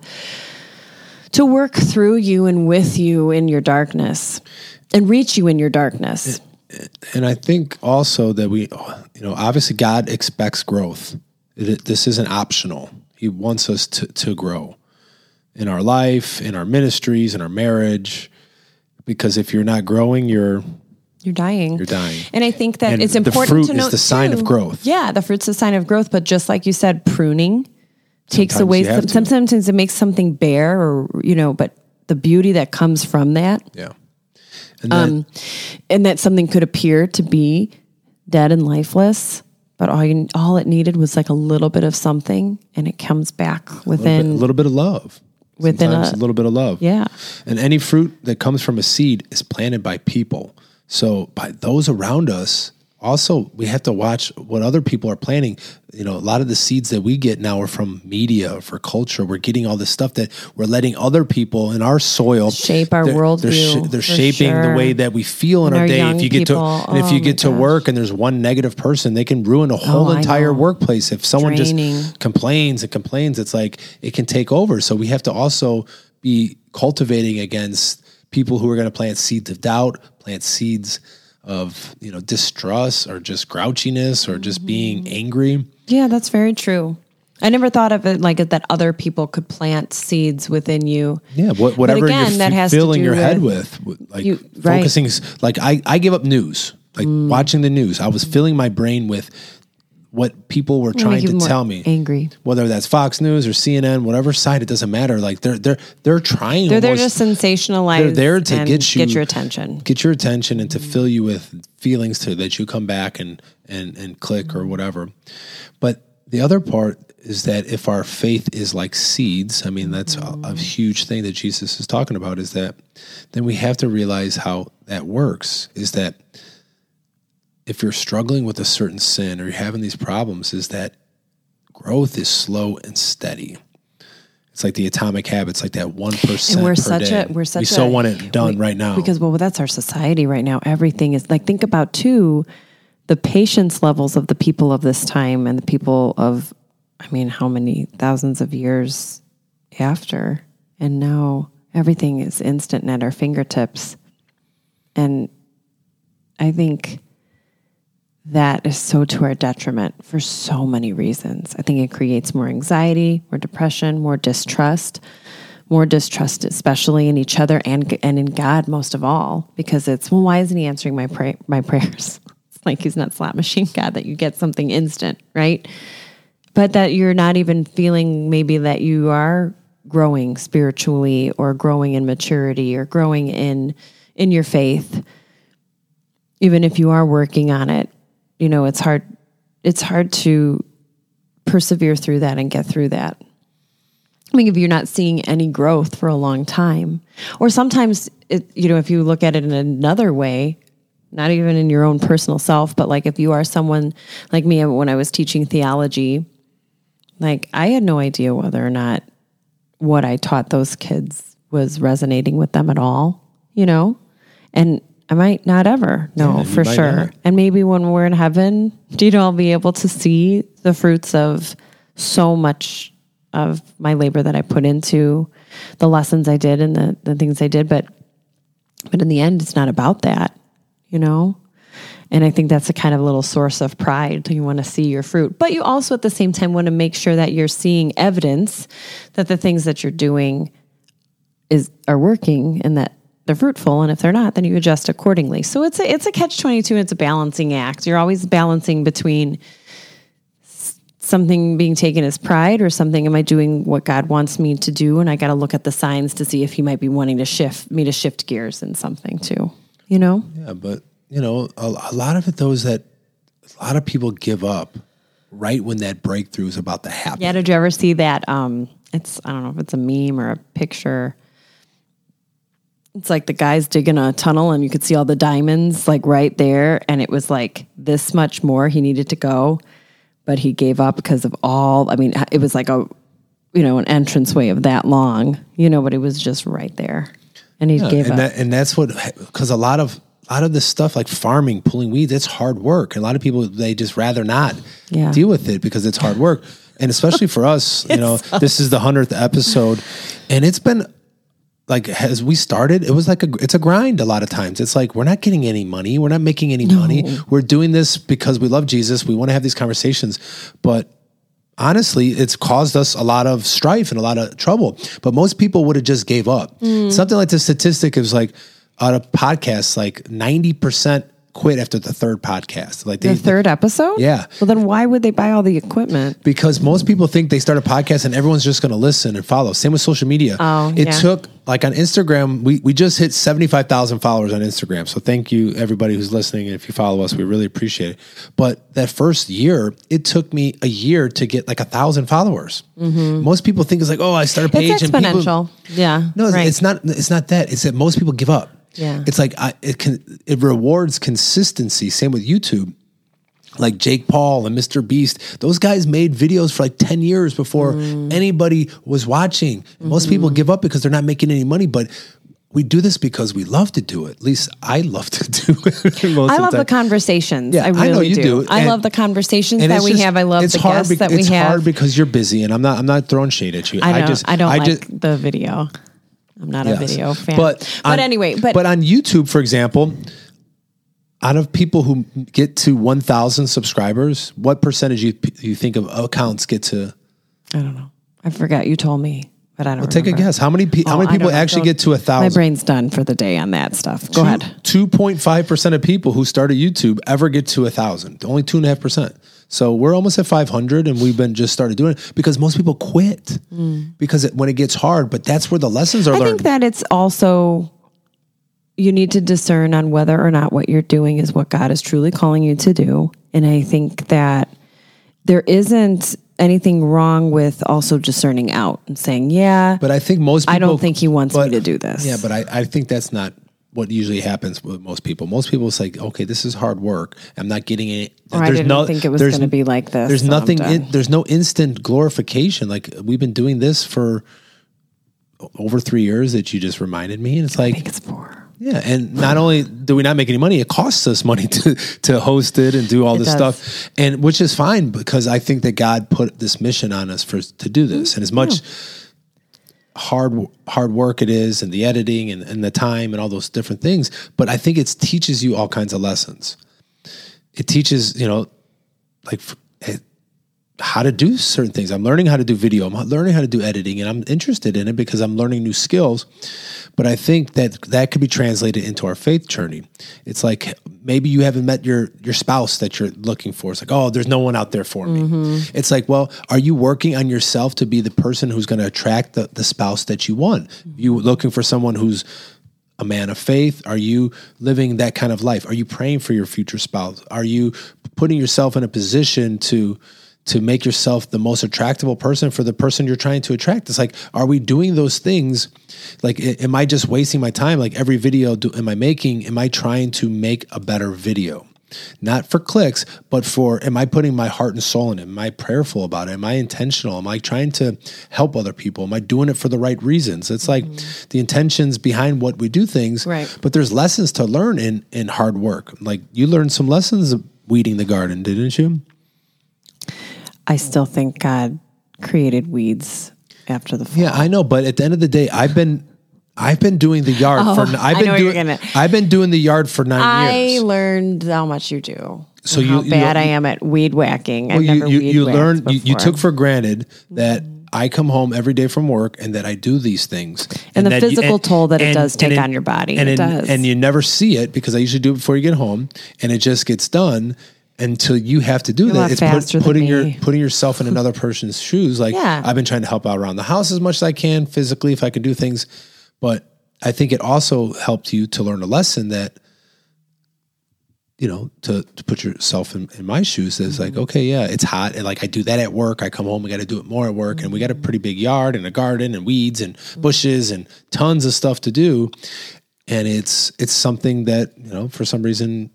to work through you and with you in your darkness and reach you in your darkness. And I think also that we, you know, obviously God expects growth. It, this isn't optional. He wants us to, to grow in our life, in our ministries, in our marriage, because if you're not growing, you're you're dying. You're dying. And I think that and it's important the fruit to know is the sign too, of growth. Yeah, the fruit's the sign of growth. But just like you said, pruning takes sometimes away. Some, to. sometimes it makes something bare, or you know, but the beauty that comes from that. Yeah. And then, um, and that something could appear to be dead and lifeless. But all you, all it needed was like a little bit of something, and it comes back within a little bit, a little bit of love. Within a, a little bit of love. Yeah. And any fruit that comes from a seed is planted by people. So by those around us, also we have to watch what other people are planting. You know, a lot of the seeds that we get now are from media, for culture. We're getting all this stuff that we're letting other people in our soil shape our they're, worldview. They're, sh- they're shaping sure. the way that we feel in and our, our day. If you get people, to and if oh you get to gosh. work and there's one negative person, they can ruin a whole oh, entire workplace. If someone Draining. just complains and complains, it's like it can take over. So we have to also be cultivating against people who are going to plant seeds of doubt, plant seeds of, you know, distrust or just grouchiness or just being angry. Yeah, that's very true. I never thought of it like that other people could plant seeds within you. Yeah, what, whatever again, you're that f- has to filling do your head with- with, like You- right. focusing, like I, I give up news, like watching the news. I was filling my brain with what people were trying make you to more tell me. angry. Whether that's Fox News or C N N, whatever side, it doesn't matter. Like they're they're they're trying. They're there to almost- sensationalize. They're there to and get you get your attention. get your attention, and to fill you with feelings to that you come back and and and click or whatever. But the other part is that if our faith is like seeds, I mean that's a, a huge thing that Jesus is talking about. Is that then we have to realize how that works. Is that if you're struggling with a certain sin or you're having these problems, is that growth is slow and steady. It's like the atomic habits, like that one percent. And we're per such day. a we're such we a so want it done we- right now because well that's our society right now. Everything is like think about too the patience levels of the people of this time and the people of I mean how many thousands of years after, and now everything is instant and at our fingertips. And I think that is so to our detriment for so many reasons. I think it creates more anxiety, more depression, more distrust, more distrust, especially in each other and and in God most of all, because it's, well, why isn't he answering my pray, my prayers? It's like he's not slot machine God that you get something instant, right? But that you're not even feeling maybe that you are growing spiritually or growing in maturity or growing in in your faith, even if you are working on it. You know, it's hard, it's hard to persevere through that and get through that. I mean, if you're not seeing any growth for a long time, or sometimes, it, you know, if you look at it in another way, not even in your own personal self, but like if you are someone like me, when I was teaching theology, like I had no idea whether or not what I taught those kids was resonating with them at all, you know, and I might not ever know Yeah, for might sure. not. And maybe when we're in heaven, you know, I'll be able to see the fruits of so much of my labor that I put into the lessons I did and the, the things I did. But, but in the end, it's not about that, you know? And I think that's a kind of little source of pride. You want to see your fruit, but you also at the same time want to make sure that you're seeing evidence that the things that you're doing is, are working and that they're fruitful, and if they're not, then you adjust accordingly. So it's a it's a catch twenty-two. It's a balancing act. You're always balancing between s- something being taken as pride or something. Am I doing what God wants me to do? And I got to look at the signs to see if He might be wanting to shift me to shift gears in something too. You know? Yeah, but you know, a, a lot of it though is that a lot of people give up right when that breakthrough is about to happen. Yeah. Did you ever see that? Um, it's I don't know if it's a meme or a picture. It's like the guy's digging a tunnel and you could see all the diamonds like right there. And it was like this much more he needed to go, but he gave up because of all, I mean, it was like a, you know, an entranceway of that long, you know, but it was just right there. And he Yeah, gave and up. that, and that's what, because a lot of, a lot of this stuff like farming, pulling weeds, it's hard work. And a lot of people, they just rather not Yeah. deal with it because it's hard work. And especially for us, you know, this is the hundredth episode and it's been, like as we started, it was like a, it's a grind a lot of times. It's like, we're not getting any money. We're not making any No. money. We're doing this because we love Jesus. We want to have these conversations, but honestly, it's caused us a lot of strife and a lot of trouble, but most people would have just gave up. Mm. Something like the statistic is like out of podcasts, like ninety percent quit after the third podcast. Like the they, third episode? Yeah. Well, then why would they buy all the equipment? because most people think they start a podcast and everyone's just going to listen and follow. Same with social media. Oh, it yeah. took like on Instagram, we, we just hit seventy-five thousand followers on Instagram. So thank you everybody who's listening. And if you follow us, we really appreciate it. But that first year, it took me a year to get like a thousand followers. Most people think it's like, oh, I start a page Mm-hmm. It's and people, exponential. yeah. no, it's- right. it's not. It's not that. It's that most people give up. Yeah. It's like I, it can. It rewards consistency. Same with YouTube. Like Jake Paul and Mister Beast, those guys made videos for like ten years before Mm. anybody was watching. Mm-hmm. Most people give up because they're not making any money, but we do this because we love to do it. At least I love to do it. most I of love the the time. conversations. Yeah, I really I know you do. do. I And- love the conversations And that it's we just- have. I love it's the hard guests be- that we it's have. hard because you're busy, and I'm not. I'm not throwing shade at you. I, know, I just. don't I like just, the video. I'm not a Yes. video fan. But but on, anyway, but, but on YouTube, for example, out of people who get to one thousand subscribers, what percentage you you think of accounts get to I don't know. I forgot. You told me, but I don't Well, take remember. a guess. How many pe- how Oh, many I people don't know. actually Don't- get to a My thousand? brain's done for the day on that stuff. Go ahead. two point five percent of people who start a YouTube ever get to a thousand. Only two and a half percent. So we're almost at five hundred, and we've been just started doing it because most people quit because it, when it gets hard. But that's where the lessons are I learned. think that it's also, you need to discern on whether or not what you're doing is what God is truly calling you to do. And I think that there isn't anything wrong with also discerning out and saying, yeah, But I think most people, I don't think he wants but- me to do this. Yeah, but I, I think that's not what usually happens with most people. Most people it's like, okay, this is hard work. I'm not getting it. Or I didn't think it was there's- going to be like this. There's so I'm nothing. done. In, there's no instant glorification. Like we've been doing this for over three years that you just reminded me, and it's I like, think it's four. yeah. And not only do we not make any money, it costs us money to to host it and do all It this does. stuff, and which is fine because I think that God put this mission on us for to do this, and as much. hard hard work it is and the editing and, and the time and all those different things, but I think it teaches you all kinds of lessons. It teaches, you know, like f- how to do certain things. I'm learning how to do video. I'm learning how to do editing, and I'm interested in it because I'm learning new skills. But I think that that could be translated into our faith journey. It's like maybe you haven't met your your spouse that you're looking for. It's like, oh, there's no one out there for me. Mm-hmm. It's like, well, are you working on yourself to be the person who's going to attract the, the spouse that you want? Mm-hmm. You looking for someone who's a man of faith? Are you living that kind of life? Are you praying for your future spouse? Are you putting yourself in a position to to make yourself the most attractable person for the person you're trying to attract? It's like, are we doing those things? Like, am I just wasting my time? Like every video do, am I making, am I trying to make a better video? Not for clicks, but for, am I putting my heart and soul in it? Am I prayerful about it? Am I intentional? Am I trying to help other people? Am I doing it for the right reasons? It's like mm-hmm. the intentions behind what we do things, right. But there's lessons to learn in, in hard work. Like you learned some lessons of weeding the garden, didn't you? I still think God created weeds after the fall. Yeah, I know, but at the end of the day, I've been I've been doing the yard Oh, for I've I been know doing you're gonna- I've been doing the yard for nine I years. learned how much you do. So and you- how you bad know- I am at weed whacking. Well, I've you never you, weed you whacked learned you, you before. took for granted that I come home every day from work and that I do these things. And the that you- physical toll that it and- does take and on your body. And It does. And you never see it because I usually do it before you get home and it just gets done until you have to do You're a that. lot It's faster than putting your me. putting yourself in another person's shoes. Like Yeah. I've been trying to help out around the house as much as I can physically if I can do things. But I think it also helped you to learn a lesson that, you know, to, to put yourself in, in my shoes is like, okay, yeah, it's hot. And like I do that at work. I come home, I got to do it more at work. And we got a pretty big yard and a garden and weeds and bushes and tons of stuff to do. And it's, it's something that, you know, for some reason,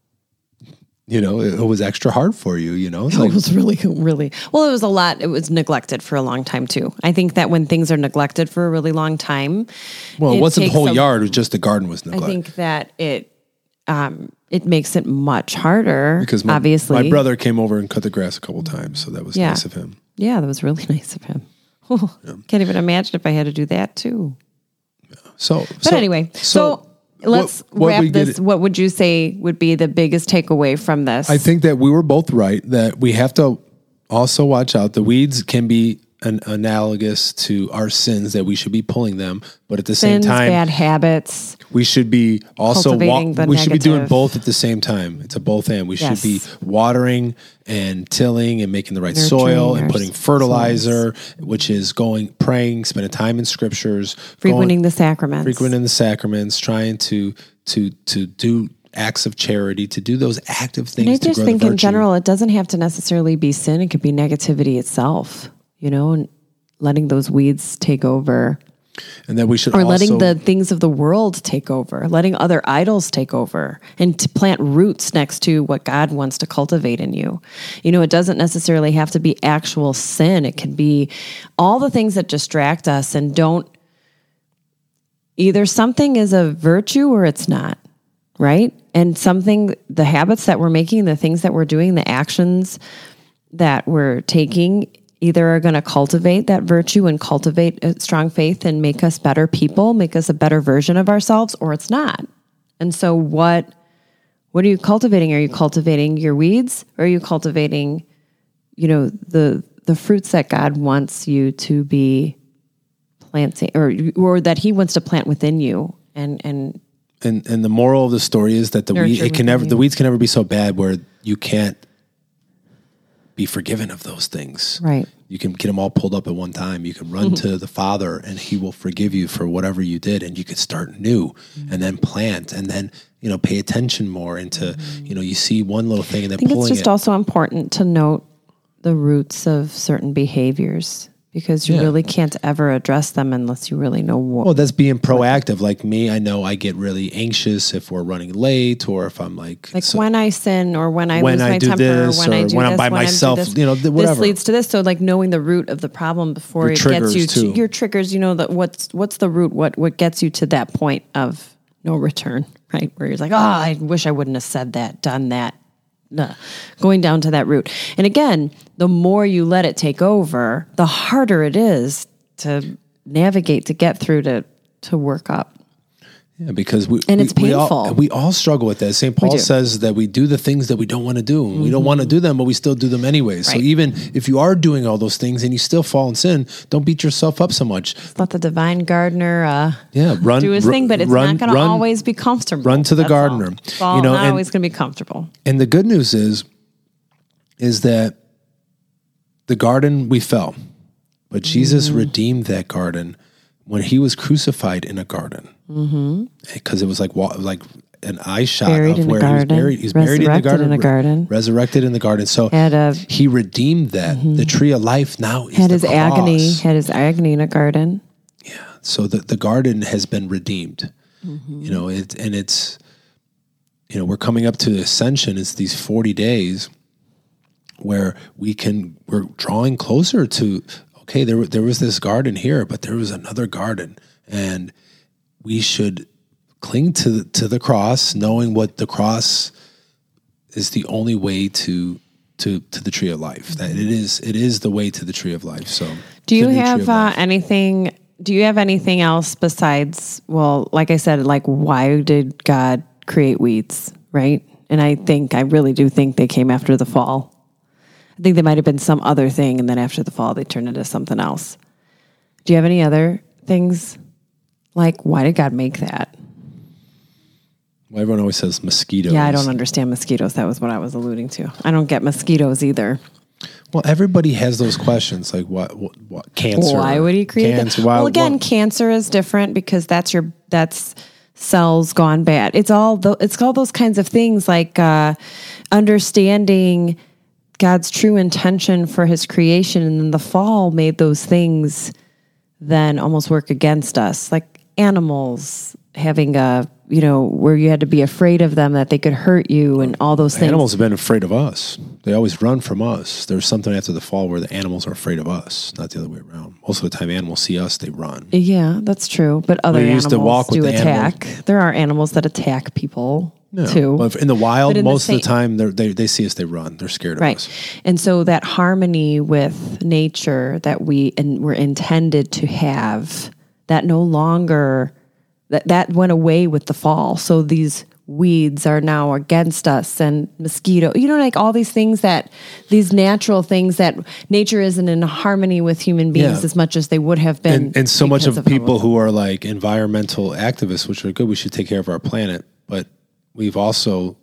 you know, it, it was extra hard for you, you know? It's like, It was really, really, well, it was a lot. It was neglected for a long time too. I think that when things are neglected for a really long time, well, it, it wasn't the takes whole a- yard. It was just the garden was I neglected. think that it, um, it makes it much harder Because my, obviously. my brother came over and cut the grass a couple times. So that was Yeah. nice of him. Yeah, that was really nice of him. Oh, Can't even imagine if I had to do that too. So, But anyway, so, let's what- what wrap we get- this. What would you say would be the biggest takeaway from this? I think that we were both right that we have to also watch out. The weeds can be an analogous to our sins that we should be pulling them, but at the Sins, same time, bad habits. we should be also wa- Cultivating the we should be doing negative. both at the same time. It's a both and. We Yes. should be watering and tilling and making the right Nurturing soil and our putting fertilizer, which is going praying, spending time in scriptures, Frequenting going, the sacraments. frequenting the sacraments, trying to to to do acts of charity, to do those active things. And I to just grow think the in virtue. general, it doesn't have to necessarily be sin. It could be negativity itself, you know, and letting those weeds take over. and that we should Or also letting the things of the world take over, letting other idols take over, and to plant roots next to what God wants to cultivate in you. You know, it doesn't necessarily have to be actual sin. It can be all the things that distract us and don't, either something is a virtue or it's not, right? And something, the habits that we're making, the things that we're doing, the actions that we're taking, either are going to cultivate that virtue and cultivate a strong faith and make us better people, make us a better version of ourselves, or it's not. And so what what are you cultivating? Are you cultivating your weeds, or are you cultivating, you know, the the fruits that God wants you to be planting, or or that He wants to plant within you, and and and and the moral of the story is that the weed, it can never you. the weeds can never be so bad where you can't be forgiven of those things. Right. You can get them all pulled up at one time. You can run mm-hmm. to the Father, and He will forgive you for whatever you did, and you can start new, mm-hmm. and then plant, and then you know pay attention more into mm-hmm. you know you see one little thing and then I think pulling it's just it. also important to note the roots of certain behaviors, because you yeah. really can't ever address them unless you really know what. Well, that's being proactive. Like me, I know I get really anxious if we're running late, or if I'm like like so, when I sin, or when I when lose I my do temper, this, or when or I do when this, I'm by when myself. I do this. You know, whatever. This leads to this. So, like knowing the root of the problem before your it gets you to too. your triggers. You know that what's what's the root? What what gets you to that point of no return, right? Where you're like, oh, I wish I wouldn't have said that, done that. No, going down to that root. And again, the more you let it take over, the harder it is to navigate, to get through, to to work up. Yeah, because we and we, it's painful. We all, we all struggle with that. Saint Paul says that we do the things that we don't want to do. Mm-hmm. We don't want to do them, but we still do them anyways. Right. So even if you are doing all those things and you still fall in sin, don't beat yourself up so much. Just let the divine gardener uh, yeah, run, do his r- thing, but it's run, not going to always be comfortable. Run to the That's gardener. All. It's all you know, not and, always going to be comfortable. And the good news is, is that the garden, we fell, but Jesus mm-hmm. redeemed that garden when He was crucified in a garden, because mm-hmm. it was like like an eye shot buried of where he was buried. He was buried in the garden, in a garden, resurrected in the garden. So a, He redeemed that. Mm-hmm. The tree of life now is had the his cross. agony. Had his agony in a garden. Yeah. So the the garden has been redeemed. Mm-hmm. You know, it and it's you know we're coming up to the Ascension. It's these forty days where we can we're drawing closer to. Okay, there there was this garden here, but there was another garden, and we should cling to the, to the cross, knowing what the cross is the only way to to to the tree of life. That it is it is the way to the tree of life. So, do you have uh, anything? Do you have anything else besides? Well, like I said, like why did God create weeds, right? And I think I really do think they came after the fall. I think there might have been some other thing, and then after the fall, they turned into something else. Do you have any other things? Like, why did God make that? Well, everyone always says mosquitoes. Yeah, I don't understand mosquitoes. That was what I was alluding to. I don't get mosquitoes either. Well, everybody has those questions, like what, what, what cancer? Why would He create cancer, that? Why, well, again, what? Cancer is different because that's your that's cells gone bad. It's all the, it's all those kinds of things, like uh, understanding God's true intention for His creation, and then the fall made those things then almost work against us, like animals having a, you know, where you had to be afraid of them, that they could hurt you, and all those things. Animals have been afraid of us. They always run from us. There's something after the fall where the animals are afraid of us, not the other way around. Most of the time animals see us, they run. Yeah, that's true. But other we used animals to walk with do the attack. animals. There are animals that attack people. No, too. But in the wild, in most the of the time, they they see us, they run. They're scared of right. us. And so that harmony with nature that we in, were intended to have, that no longer, that, that went away with the fall. So these weeds are now against us, and mosquito, you know, like all these things that, these natural things that nature isn't in harmony with human beings yeah. as much as they would have been. And, and so much of, of people who are like environmental activists, which are good, we should take care of our planet. But we've also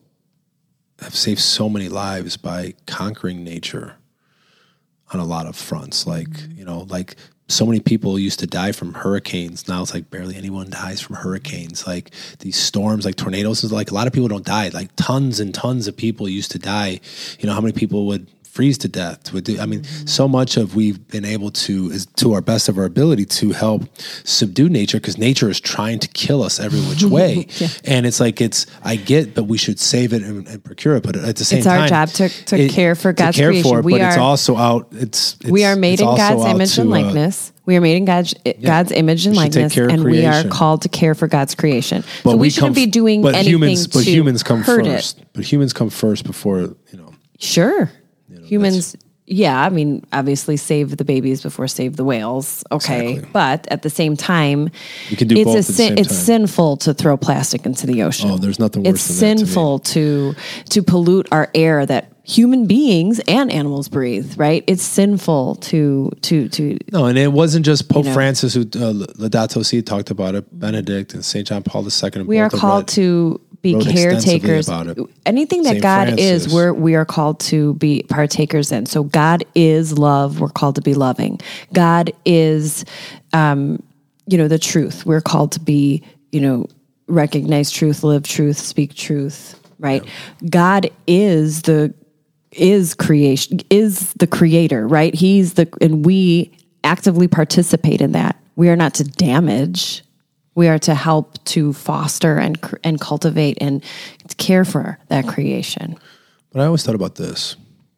have saved so many lives by conquering nature on a lot of fronts. Like, you know, like so many people used to die from hurricanes. Now it's like barely anyone dies from hurricanes. Like these storms, like tornadoes, is like a lot of people don't die. Like tons and tons of people used to die. You know, how many people would freeze to death? Would do, I mean, mm-hmm. so much of we've been able to, is to our best of our ability, to help subdue nature, because nature is trying to kill us every which way. yeah. And it's like, it's, I get, but we should save it and, and procure it. But at the same it's time, it's our job to, to it, care for God's to care creation. For it, we but are, it's also out. It's, it's we are made in God's image to, and likeness. Uh, we are made in God's, yeah, God's image and likeness, and we are called to care for God's creation. But so we, we shouldn't come, be doing but anything humans, to but humans come hurt first. it. But humans come first before, you know. Sure. You know, humans yeah, I mean, obviously save the babies before save the whales. Okay. Exactly. But at the same time, You can do it's both a at the sin- same it's time. sinful to throw plastic into the ocean. Oh, there's nothing worse It's than that to me. sinful to, to pollute our air that human beings and animals breathe, right? It's sinful to to to No, and it wasn't just Pope know. Francis who uh, Laudato Si talked about it. Benedict and Saint John Paul the Second. we are called to be wrote extensively caretakers. about it. Anything that Saint God Francis. is, we're we are called to be partakers in. So God is love. We're called to be loving. God is, um, you know, the truth. We're called to be, you know, recognize truth, live truth, speak truth. Right? Yeah. God is the is creation is the creator. Right? He's the and we actively participate in that. We are not to damage. We are to help to foster and and cultivate and care for that creation. But I always thought about this.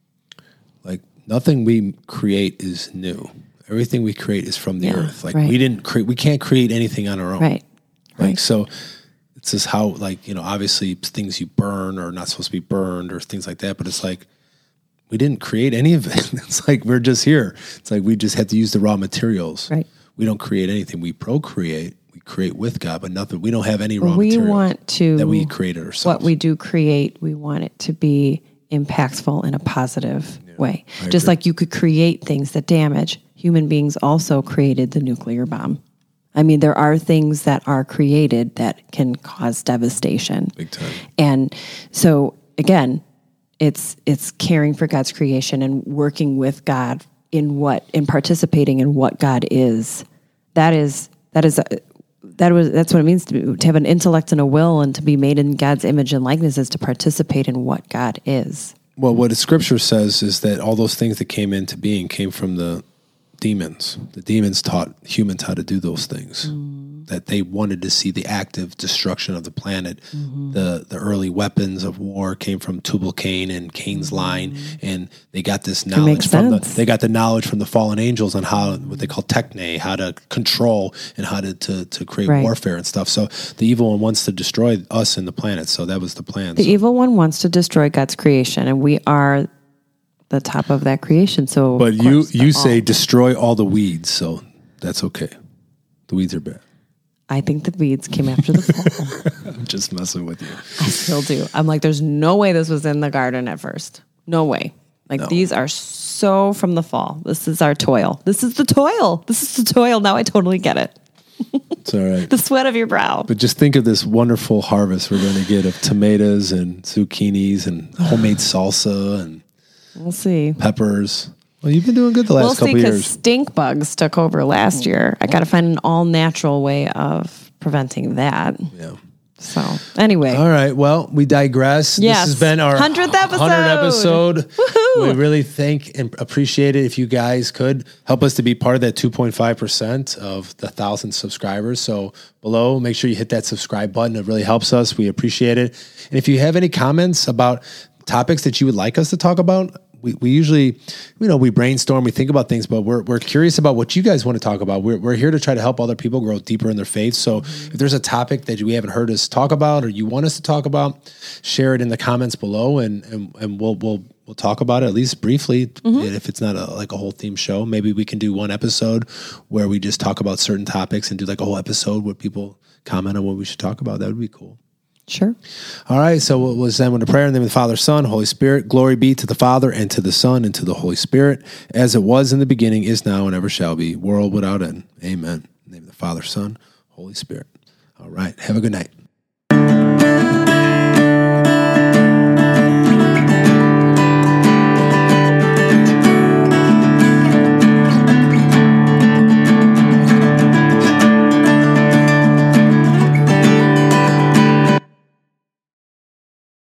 Like, nothing we create is new. Everything we create is from the Yeah, earth. Like, right. we didn't create, we can't create anything on our own. Right. Like, Right. so it's just how, like, you know, obviously things you burn are not supposed to be burned or things like that. But it's like, we didn't create any of it. It's like, we're just here. It's like, we just had to use the raw materials. Right. We don't create anything. We procreate. We create with God, but nothing. We don't have any raw We material want to that we created ourselves. What we do create, we want it to be impactful in a positive way. I Just agree. like you could create things that damage. Human beings also created the nuclear bomb. I mean, there are things that are created that can cause devastation. Big time. And so again, it's it's caring for God's creation and working with God in what in participating in what God is. That is that is a, that was that's what it means to be, to have an intellect and a will and to be made in God's image and likeness is to participate in what God is. Well, what the scripture says is that all those things that came into being came from the demons. The demons taught humans how to do those things. Mm. That they wanted to see the active destruction of the planet. Mm-hmm. The the early weapons of war came from Tubal Cain and Cain's mm-hmm. line, and they got this knowledge from the they got the knowledge from the fallen angels on how what they call techne, how to control and how to to, to create right. warfare and stuff. So the evil one wants to destroy us and the planet. So that was the plan. The so. evil one wants to destroy God's creation, and we are the top of that creation. So, but you course, you say all. destroy all the weeds, so that's okay. The weeds are bad. I think the weeds came after the fall. I'm just messing with you. I still do. I'm like, there's no way this was in the garden at first. No way. Like no. These are so from the fall. This is our toil. This is the toil. This is the toil. Now I totally get it. It's all right. The sweat of your brow. But just think of this wonderful harvest we're going to get of tomatoes and zucchinis and homemade salsa and we'll see. Peppers. Well, you've been doing good the last we'll couple see, years. Stink bugs took over last year. I got to find an all natural way of preventing that. Yeah. So anyway. All right. Well, we digress. Yes. This has been our hundredth episode. hundredth episode. Woohoo! We really thank and appreciate it if you guys could help us to be part of that two point five percent of the one thousand subscribers. So below, make sure you hit that subscribe button. It really helps us. We appreciate it. And if you have any comments about topics that you would like us to talk about, we, we usually, you know, we brainstorm, we think about things, but we're we're curious about what you guys want to talk about. We're we're here to try to help other people grow deeper in their faith. So mm-hmm. if there's a topic that we haven't heard us talk about or you want us to talk about, share it in the comments below, and and, and we'll we'll we'll talk about it at least briefly. Mm-hmm. If it's not a, like a whole theme show, maybe we can do one episode where we just talk about certain topics and do like a whole episode where people comment on what we should talk about. That would be cool. Sure. All right. So we'll end with a prayer in the name of the Father, Son, Holy Spirit. Glory be to the Father and to the Son and to the Holy Spirit, as it was in the beginning, is now, and ever shall be, world without end. Amen. In the name of the Father, Son, Holy Spirit. All right. Have a good night.